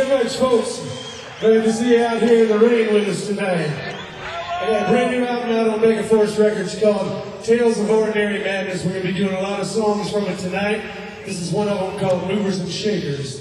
very much, folks. Glad to see you out here in the rain with us tonight. I got a brand new album out on Mega Force Records called Tales of Ordinary Madness. We're going to be doing a lot of songs from it tonight. This is one of them called Movers and Shakers.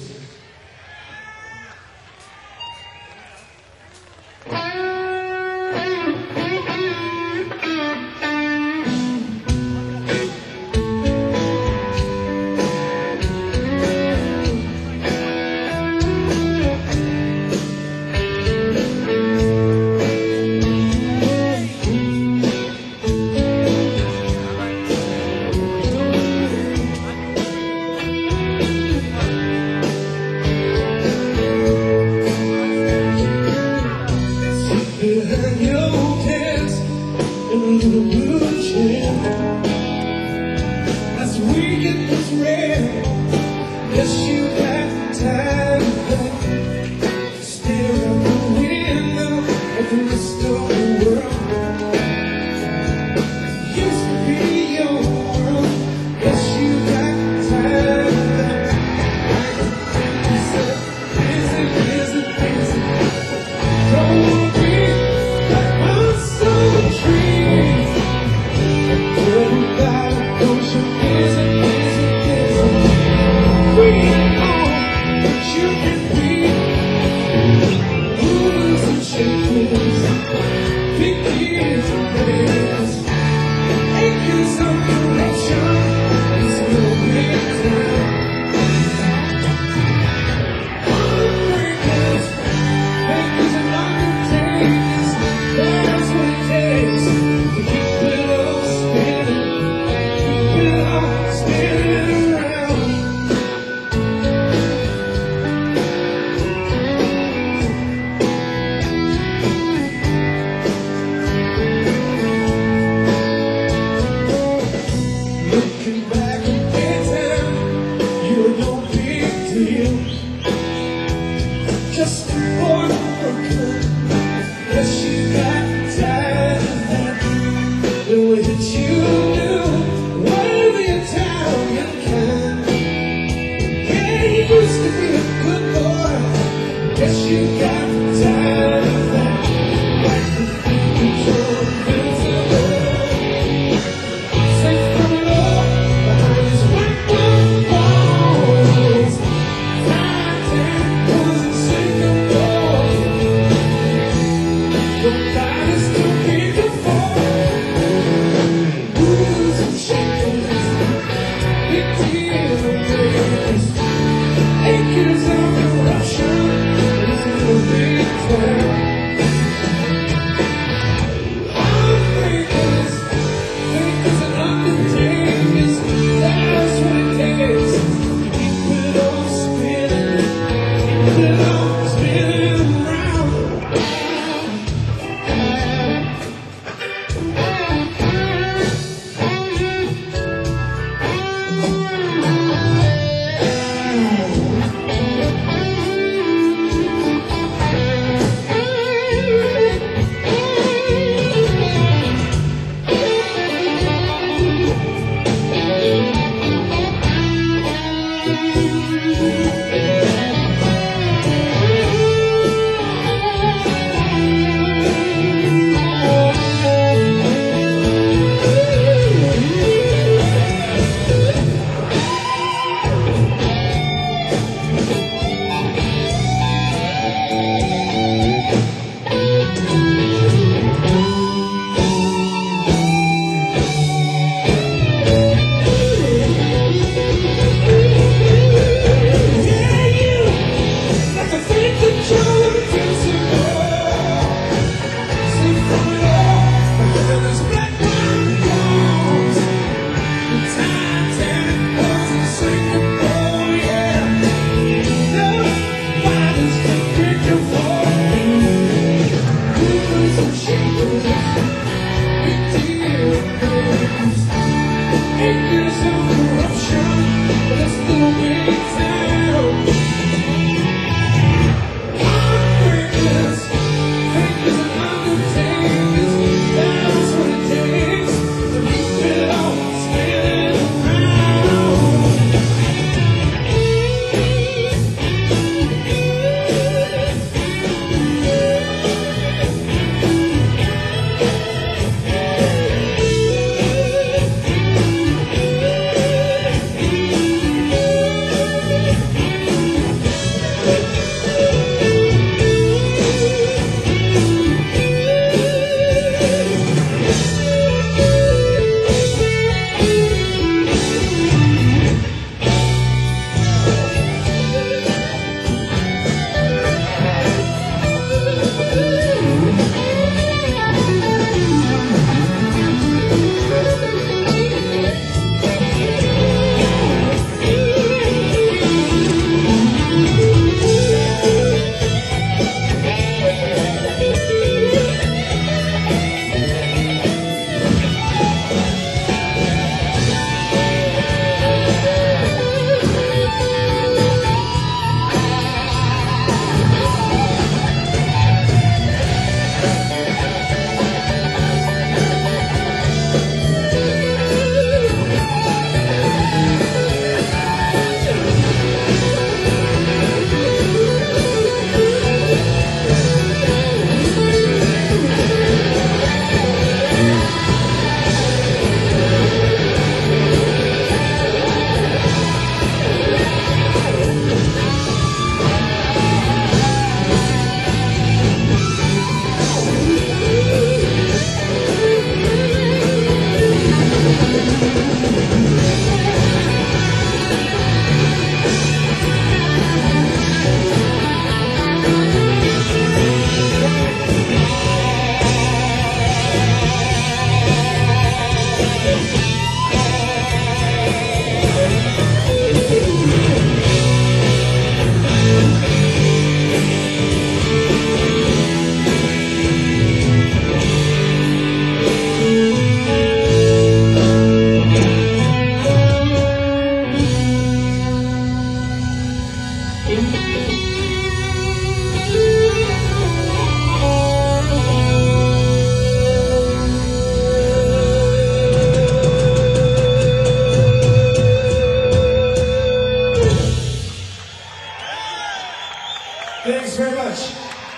Thanks very much.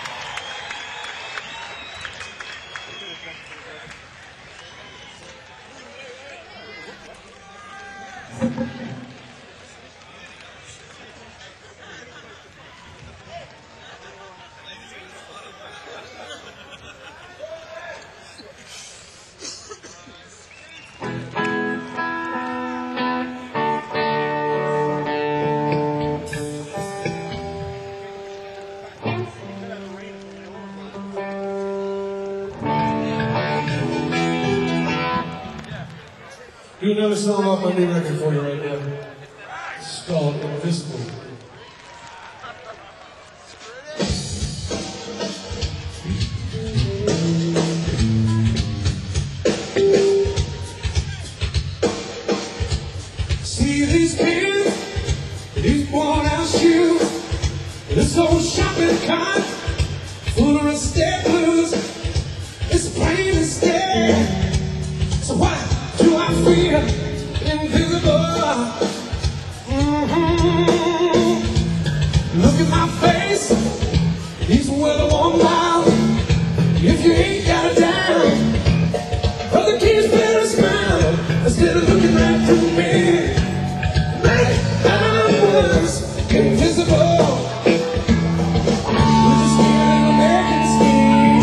Do another song off my new record for you right now. It's called Invisible. See these kids, these worn-out shoes, this old shopping cart full of staplers. It's plain as day. So why do I feel invisible? Look at my face, these well-worn miles. If you ain't got a dime, other kids better smile instead of looking right through me. Man, I was invisible. With a skin American skin,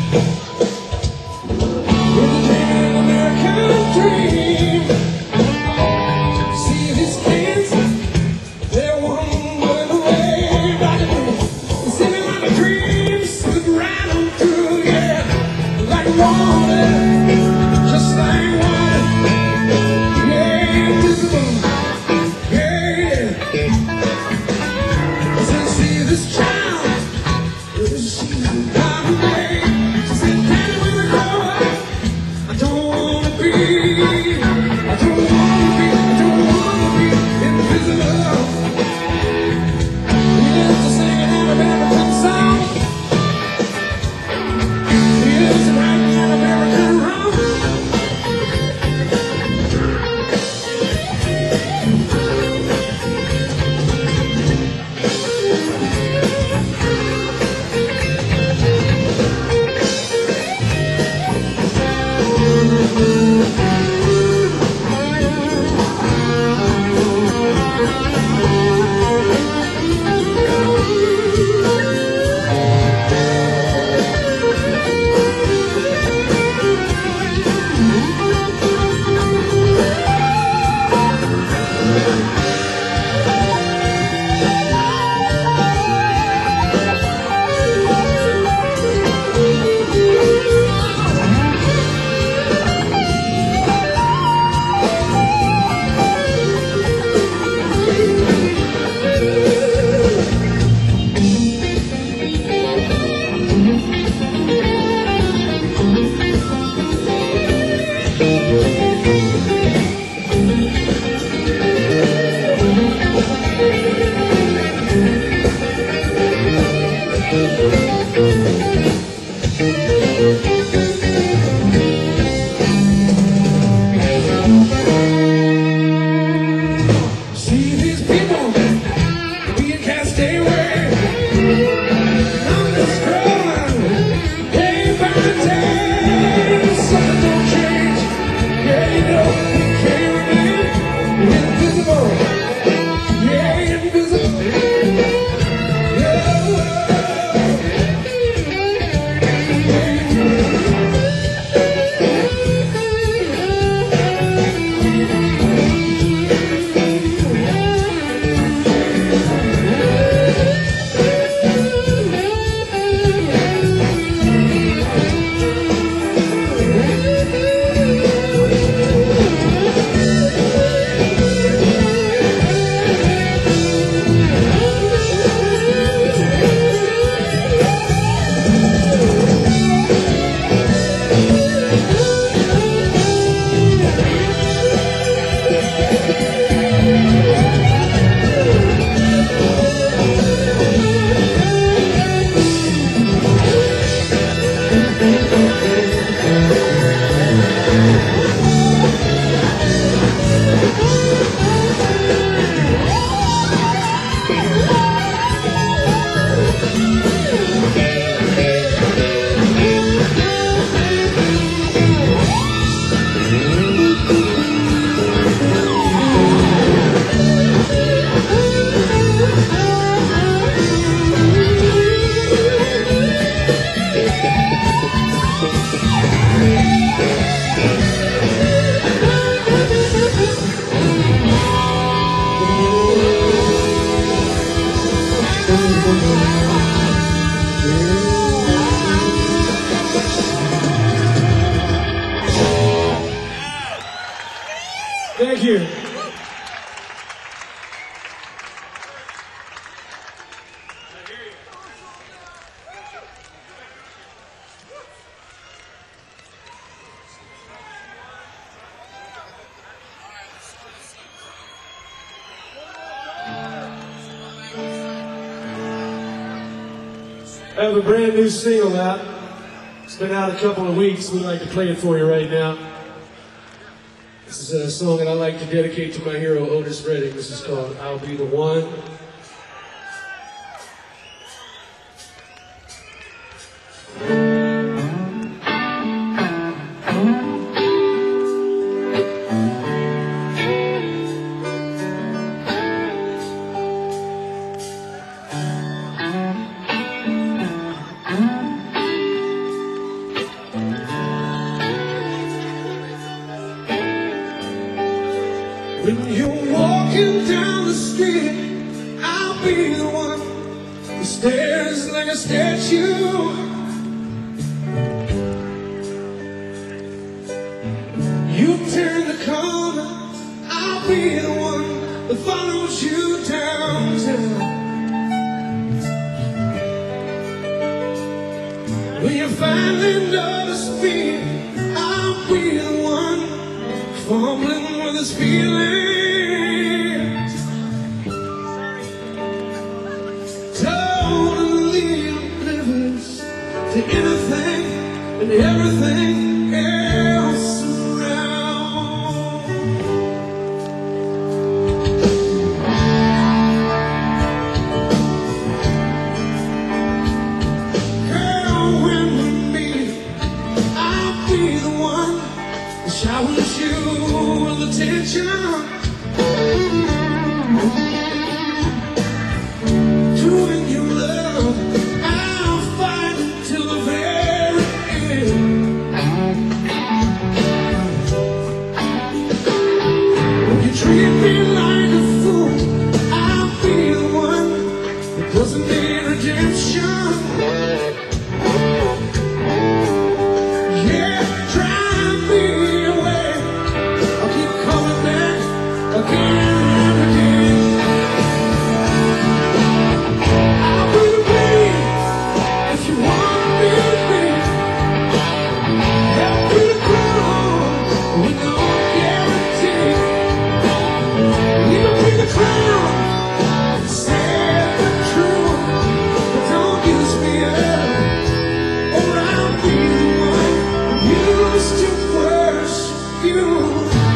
with a dream, American dream. See these kids, they're wandering away, rocking, singing like a dream. Thank you. I have a brand new single out. It's been out a couple of weeks. We'd like to play it for you right now. This is a song that I like to dedicate to my hero, Otis Redding. This is called I'll Be the One. When you're walking down the street, I'll be the one who stares like a statue. You turn the corner, I'll be the one that follows you downtown. When you finally notice me, I'll be the one fumbling with his feelings, totally oblivious to anything and everything else around. Girl, when we meet, I'll be the one that showers you with attention. Doing your love, I'll fight till the very end. When you treat me like a fool, I'll be the one that doesn't need redemption. Yeah, drive me away, I'll keep coming back again and again. I'll be the rain if you want me to be. I'll be the ground with no guarantee. Even be the clown, sad but true. But don't use me up, or I'll be the one who used to worship you.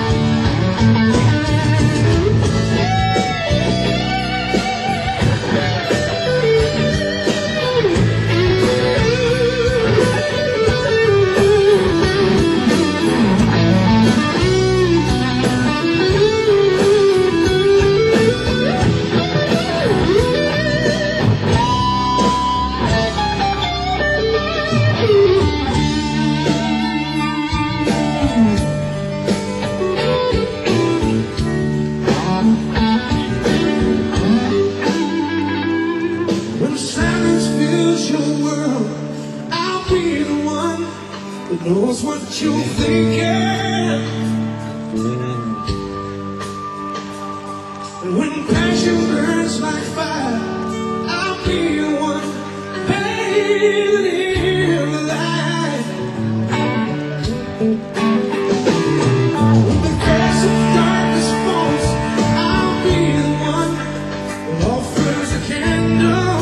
When silence fills your world, I'll be the one that knows what you're thinking. And when passion burns like fire, I'll be the one bathing in the light. When the gas of darkness falls, I'll be the one that offers a candle.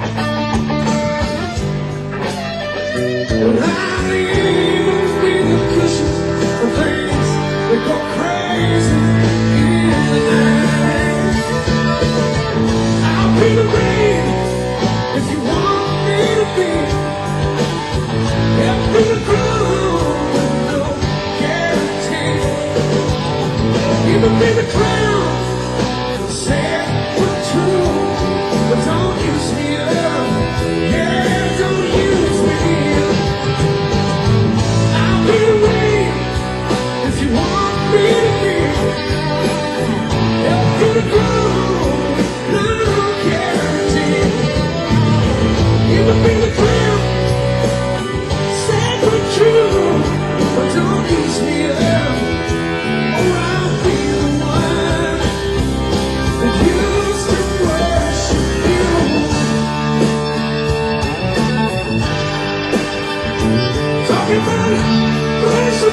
And I'll even be the cushion for things that go crazy in the night. I'll be the rain if you want me to be.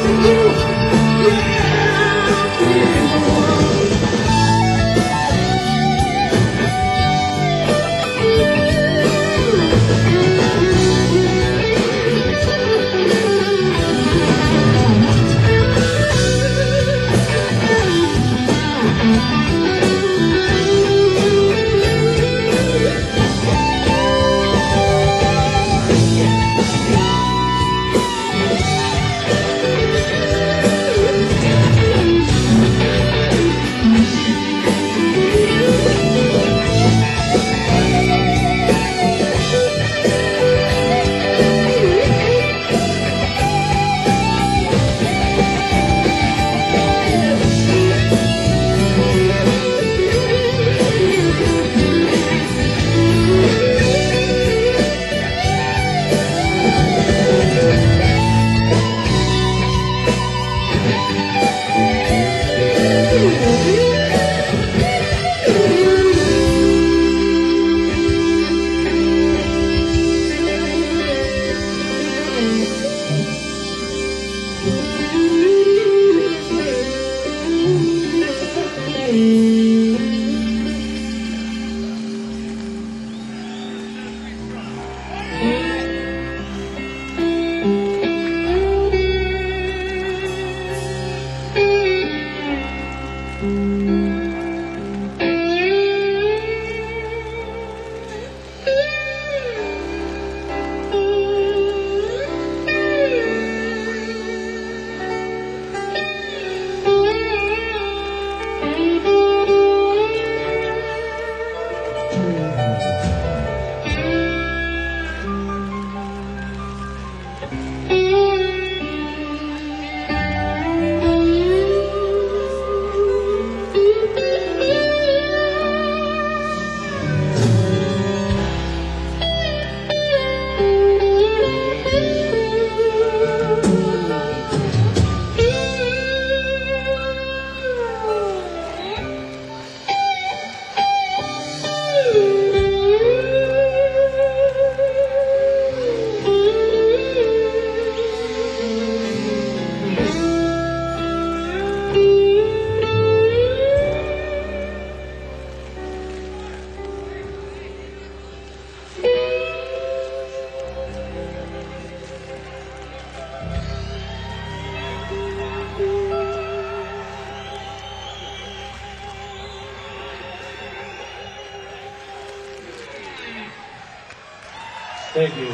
Thank you.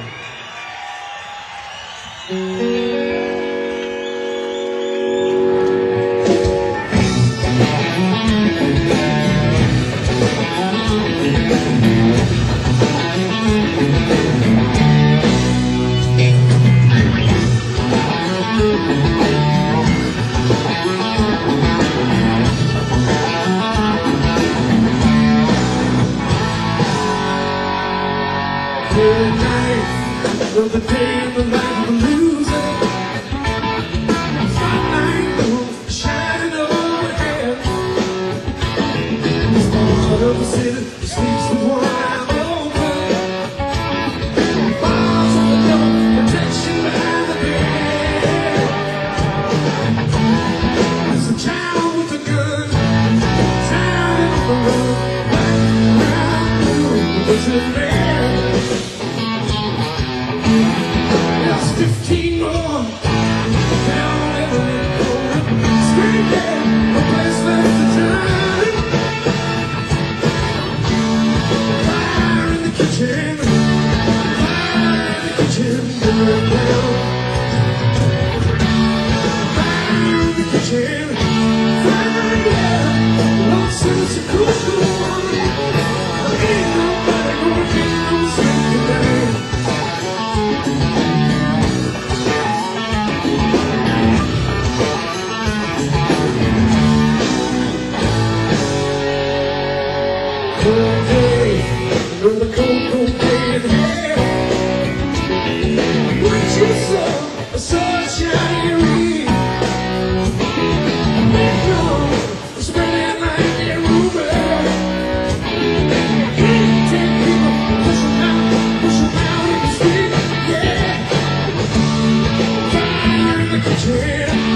Of the day and the life of a loser, spotlight goes shining overhead. This part of the city sleeps the one I'm over. Bars on the devil, protection behind the bed. There's a child with a gun, tied in the road, black, brown, blue, there's a man. 15 more down every corner, screaming, no place left to turn. Fire in the kitchen, burn down. Fire in the kitchen, fire, yeah. Lord says it's a cool one. Ain't nobody gonna get no sleep tonight. One day, when the cold day in hell, when you saw a sunshine ring, and no, spreading like a rumor. 10 people push out in the street, yeah. Fire in the kitchen.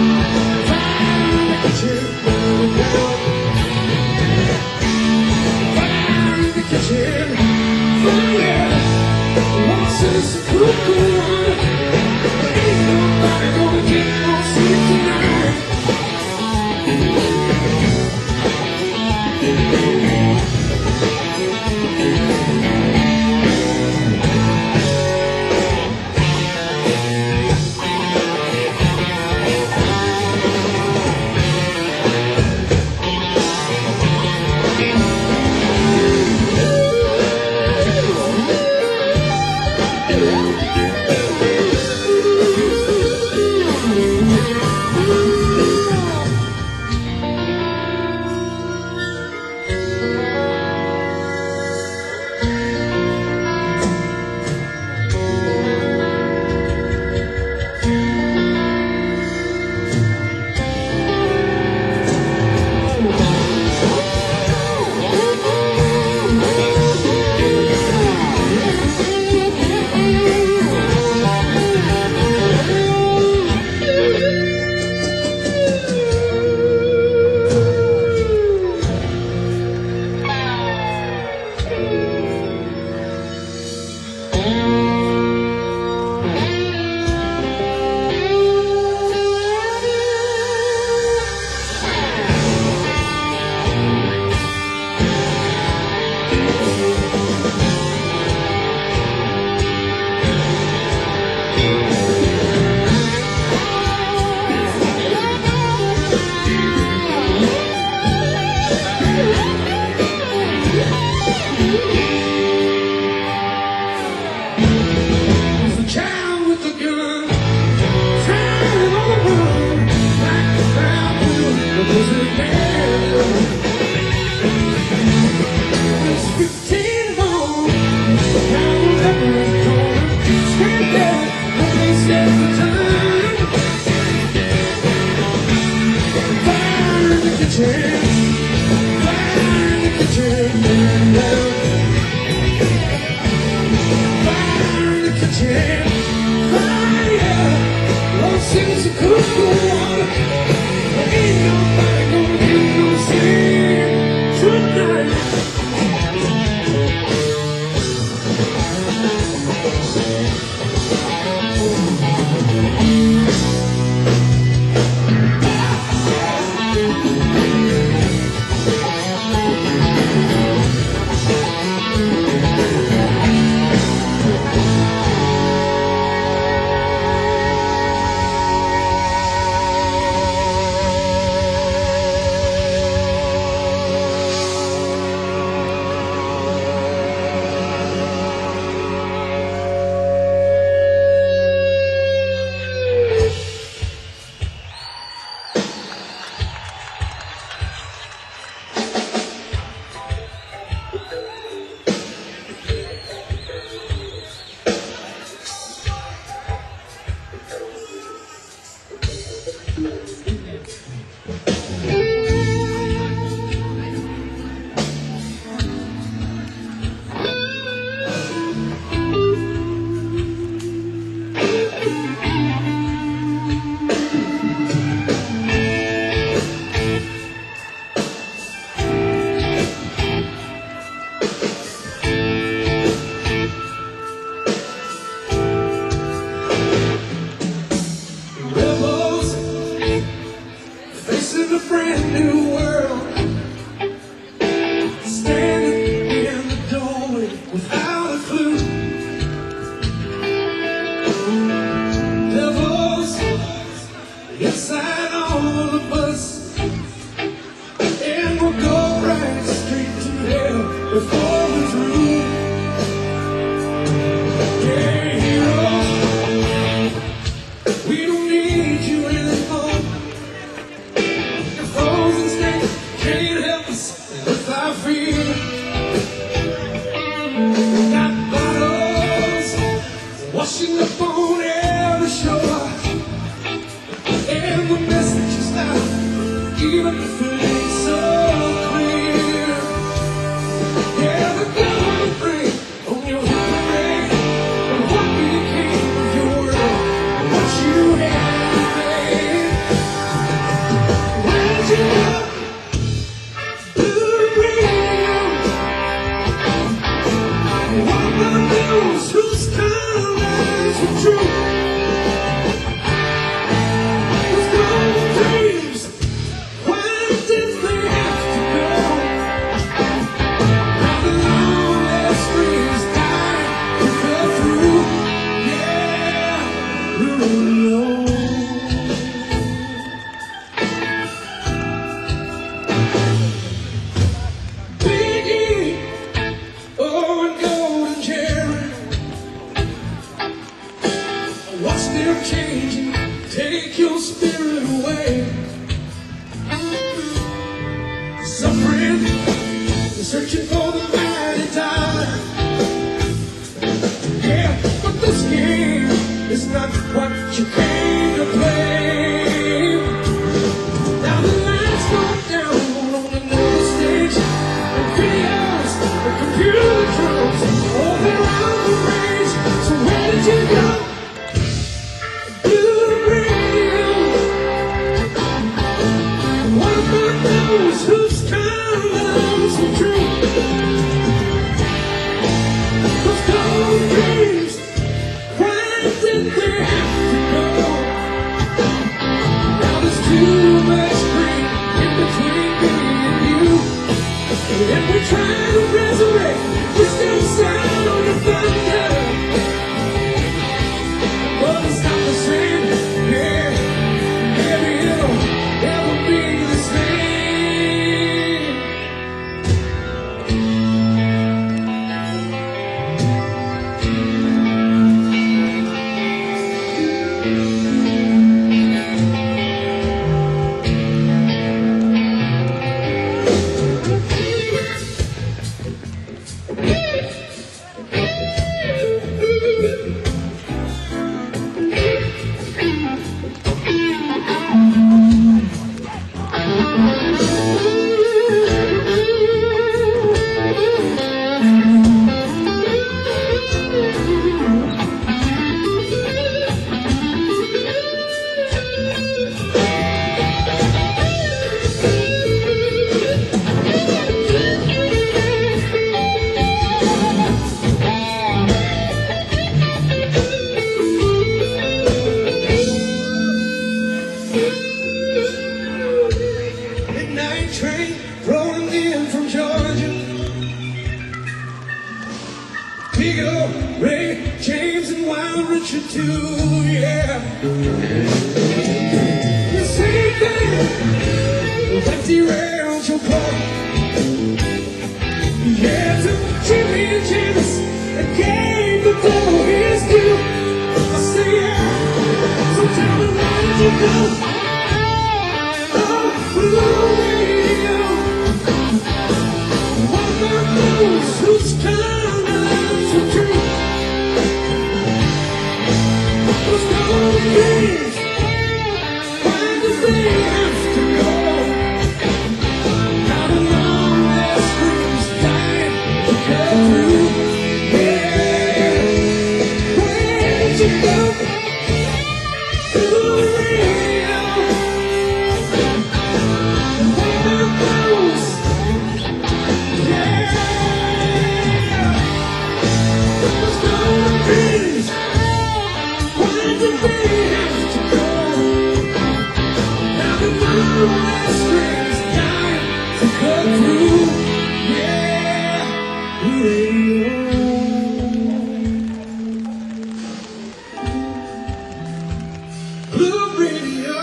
Even if it ain't so clear, yeah. for the mighty dollar. Yeah, but this game is not what you came to play. Now the lights go down on another stage, and videos, the computer drums, all around the range. So where did you go? Blue Radio. What about those whose colors were true? Those cold dreams, why did we have to go? Now there's too much green in between me and you. And we try to resurrect this damn sound of thunder, but it's not the same. Yeah, maybe it'll never be the same. Midnight train rolling in from Georgia. Pico, Ray, James, and Wild Richard too, yeah. The same thing that derailed your car. Yeah, to Jimmy and James, and gave the devil his due. I say yeah, so tell me why did you go? Blue Radio. What about those whose colors were true? Those cold dreams, why did they have to go? Now the long last screams dying to cut through. Yeah, where did you go? Blue Radio. Blue Radio.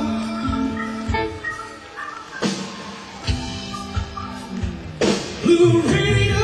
Blue Radio.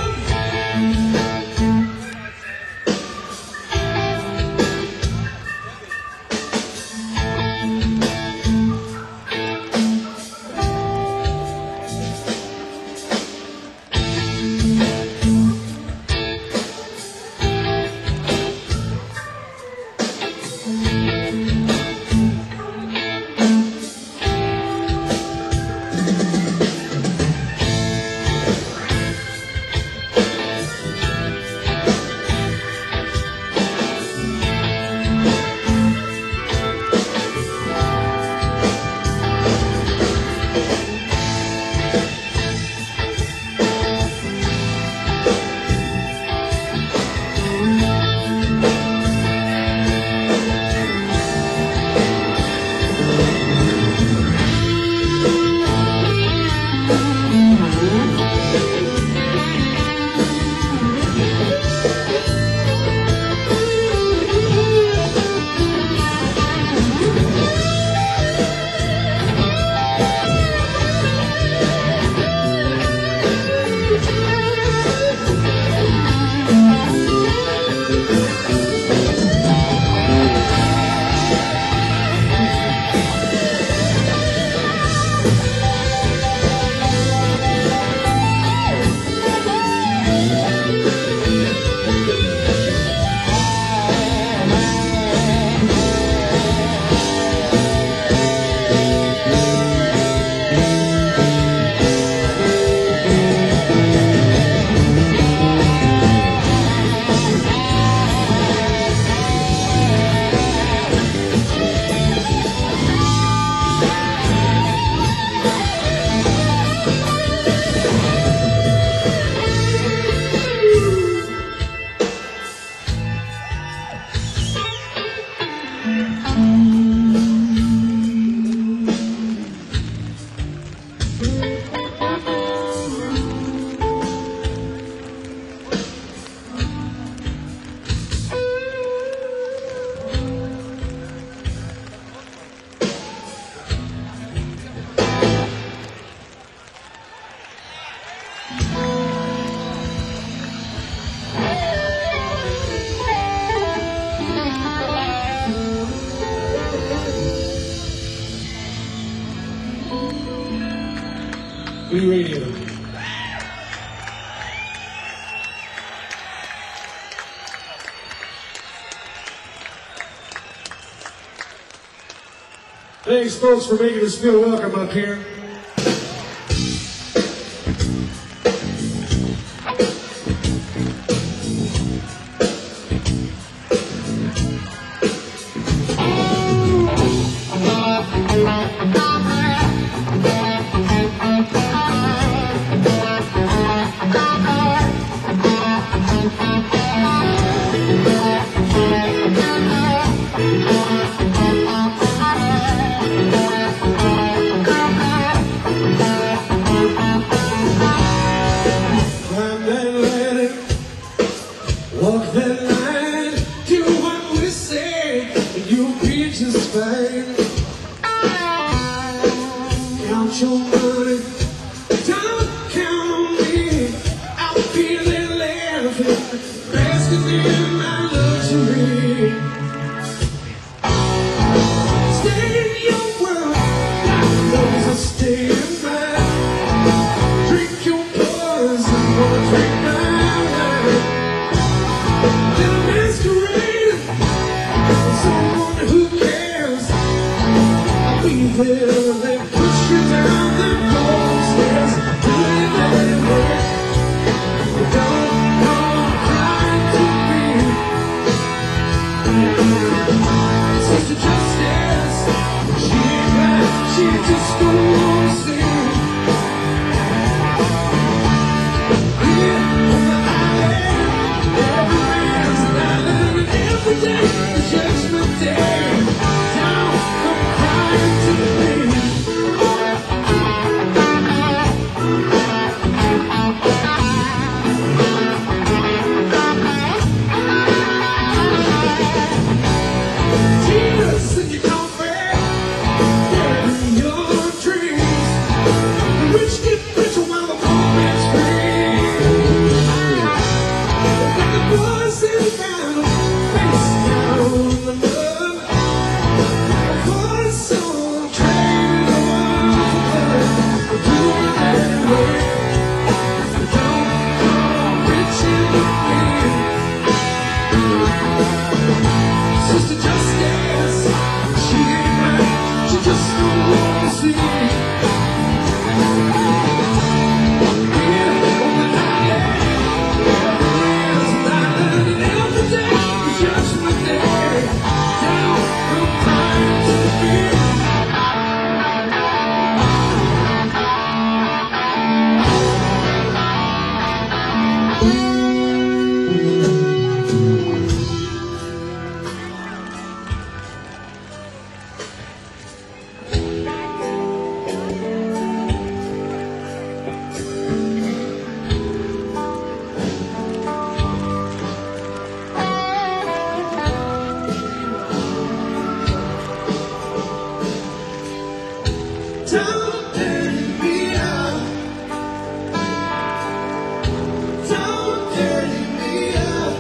KUPD Radio. Thanks, folks, for making us feel welcome up here. Walk that line, do what we say, and you'll be just fine. Count your money, don't count on me. I'll be there laughing, basking in my luxury. Stay in your world, God knows I stay in mine. Drink your poison, or drink mine. Someone who cares, I'll be there when they push you down the cold stairs. Do it anyway. Don't come crying to me. Sister Justice, she ain't right, she just don't want to see. Here on the island, every man's an island, and every day is Judgment Day. Don't come crying to me. Tears in your coffee, bury your dreams. The rich get richer while the poor man's free. Like the boys in battle, face down in the mud. Voice on train, the one for blood. Do it anyway. Don't come reaching with me. Sister Justice, she ain't right, she just don't want to see. Here on the island, everywhere's an island, and every day is Judgment Day. Don't come crying to me. Don't dirty me up. Don't dirty me up.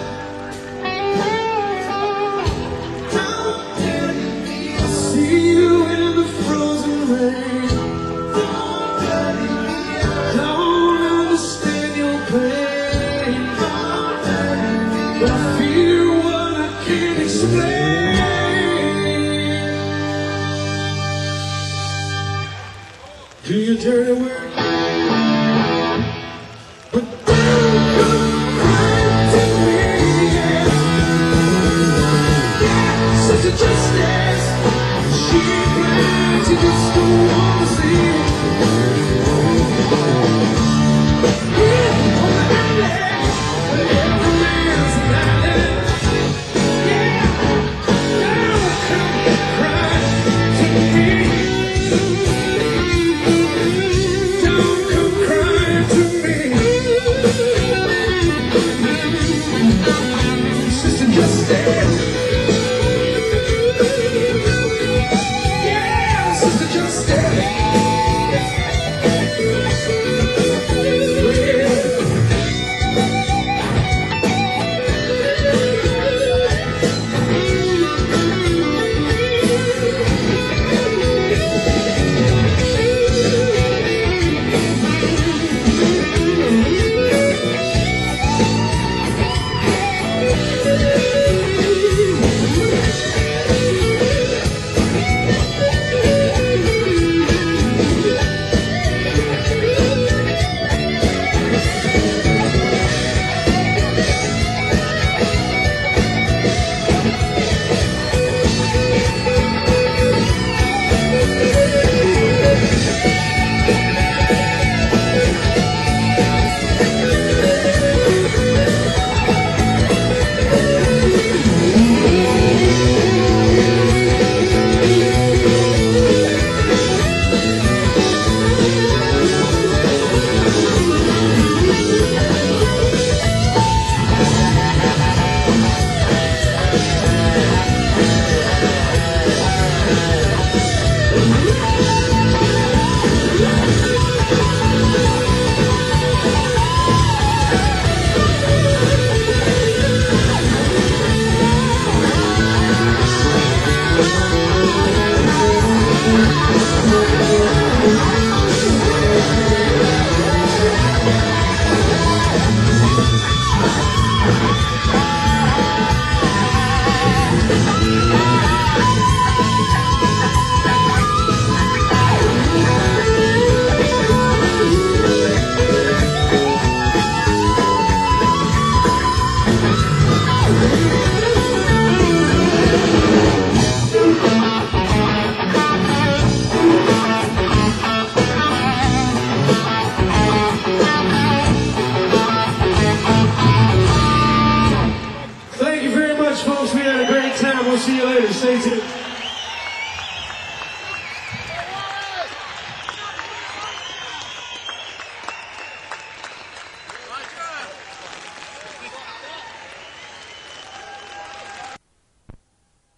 Don't dirty me up. See you in the frozen rain. Don't dirty me up. Don't understand your pain. Don't dirty me up. But I feel what I can't explain. Do your dirty work.